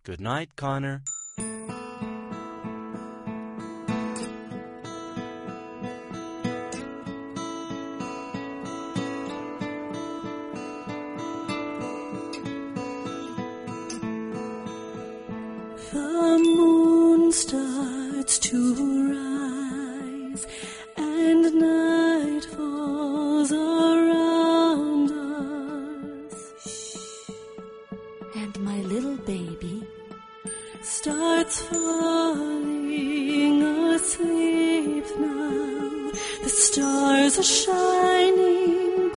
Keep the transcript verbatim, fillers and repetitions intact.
Good night, Connor. The moon starts to rise, and night falls around us. And my little baby starts falling asleep now. The stars are shining